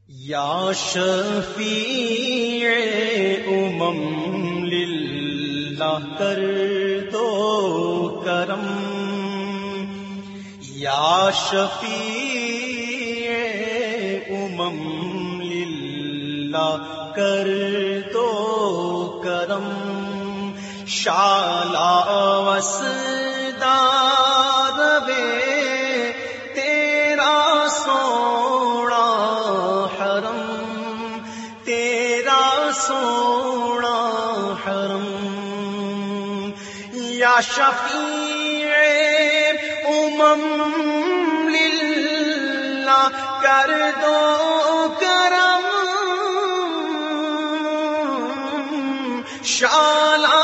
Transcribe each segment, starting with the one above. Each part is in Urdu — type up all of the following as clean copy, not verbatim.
یا شفیع للہ کر دو کرم، یا شفیع للہ کر دو کرم، شالا وسدار وے تیرا سونا حرم، تیرا سونا حرم، یا شفیع للہ کر دو کرم، شالا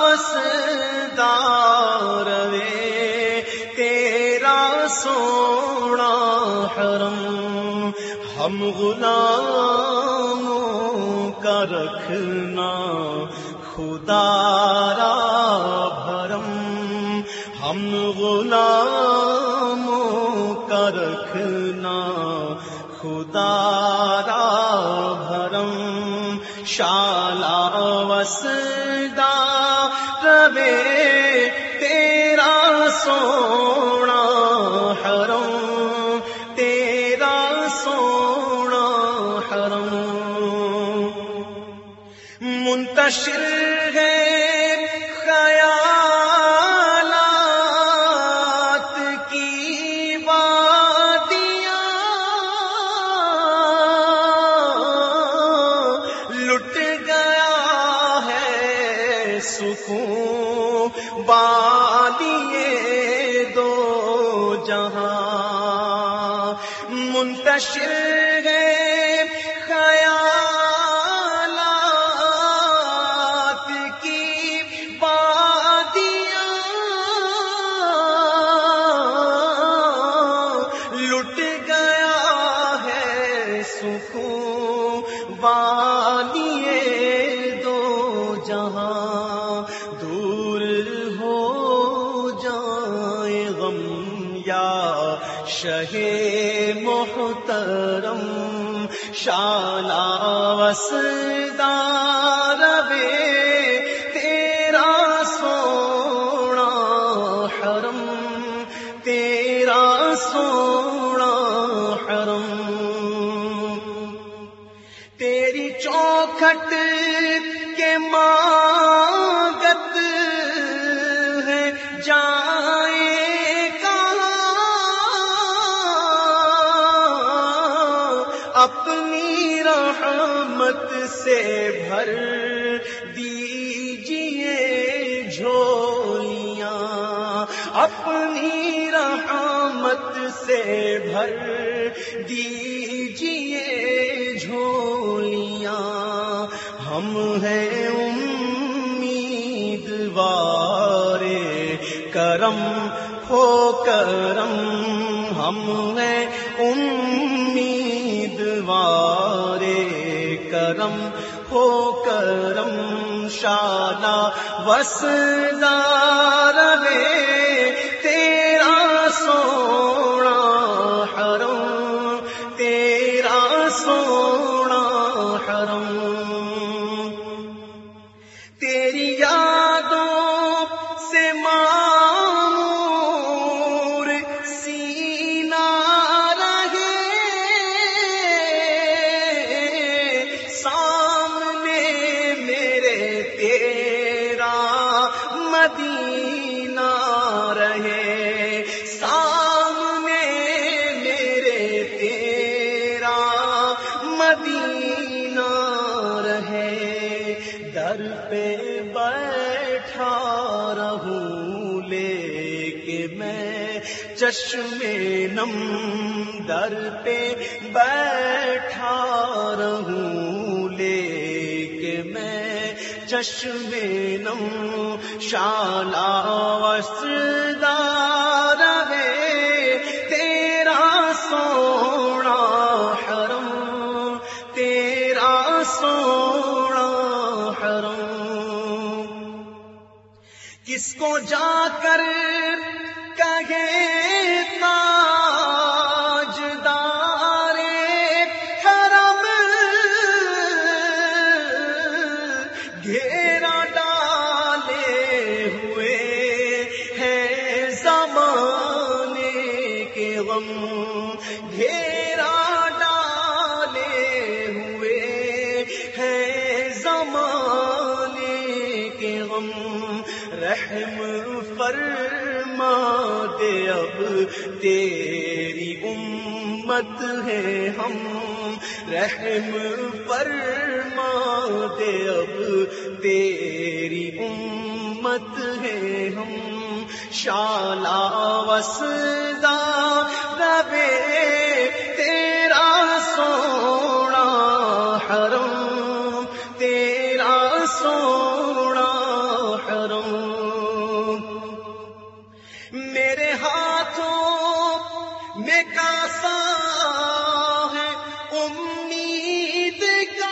وسدار وے تیرا سونا حرم، ہم غلاموں کا رکھنا خدا را بھرم، ہم غلاموں کا رکھنا خدا را بھرم، شالا وسدار وے تیرا سونا حرم، تیرا سونا حرم، منتشر ہے خیالات کی وادیاں، لٹ گیا ہے سکون بالیے دو جہاں، منتشر ہے خیالات کی وادیاں، لٹ گیا ہے سکون بالیے دو جہاں، دور ہو جائے غم یا شہ محترم، شالا وسدار وے تیرا سونا حرم، تیرا سونا حرم، تیری چوکھٹ کے مانگت ہے جائیں کہاں، اپنی رحمت سے بھر دیجئے جھولیاں، اپنی رحمت سے بھر دیجئے جھولیاں، ہم ہیں امیدوار کرم ہو کرم، ہم ہیں امیدوار کرم ہو کرم، شالا وسدار وے تیرا سونا حرم، تیرا سونا حرم، تیری یادوں سے معمور سینہ رہے، سامنے میرے تیرا مدینہ رہے، سامنے میرے تیرا مدینہ رہے، در پہ بیٹھا رہوں لے کے میں چشم نم، در پہ بیٹھا رہوں لے کے میں چشم نم، شالا وسدار وے تیرا سونا حرم، تیرا سونا حرم، کس کو جا کر کہے تاجدار حرم، رحم فرما دے اب تیری امت ہے ہم، رحم فرما دے اب تیری امت ہے ہم، شالا وسدا ربے تیرا سونا حرم، تیرا سونا حرم، میرے ہاتھوں میں کاسا ہے امید کا،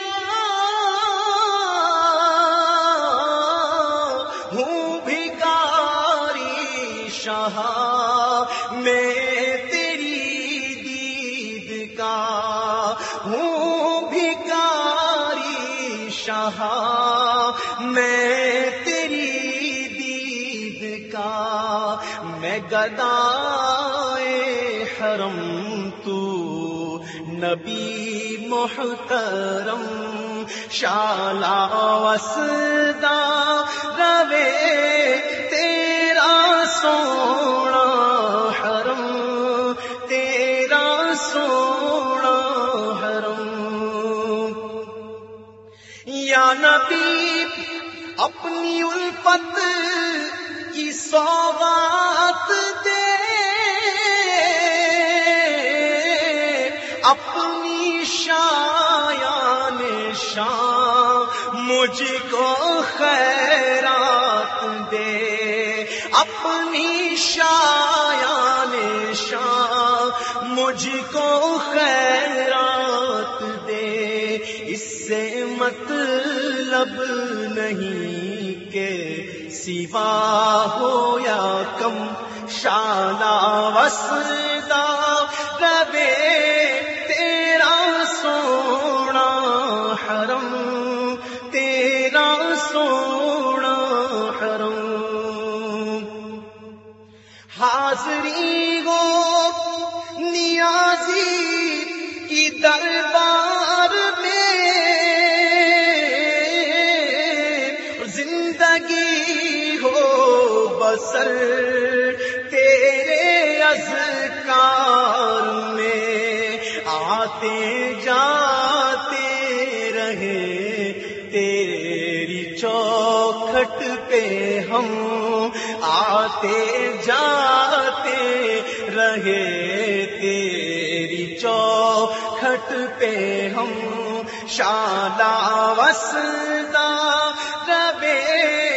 ہوں بھکاری شاہ میں تیری دید کا، ہوں بھکاری شاہ میں تیری دید کا، میں گدائے حرم تو نبی محترم، شالا وسدا روے تیرا سونا حرم، تیرا سونا حرم، یا نبی اپنی الفت کی سوغات دے، اپنی شایان شان مجھ کو خیرات دے، اپنی شایان شان مجھ کو خیرات دے، اس سے مطلب نہیں کہ سوا ہو یا کم، شالا وسدا ربے تیرا سونا حرم، تیرا سونا حرم، حاضری ہو نیازی کی دربار میں، زندگی ہو بسر تیرے اذکار میں، آتے جاتے رہے تیری چوکھٹ پہ ہم، آتے جاتے رہے تیری چوکھٹ پہ ہم، شالا وسدا ربے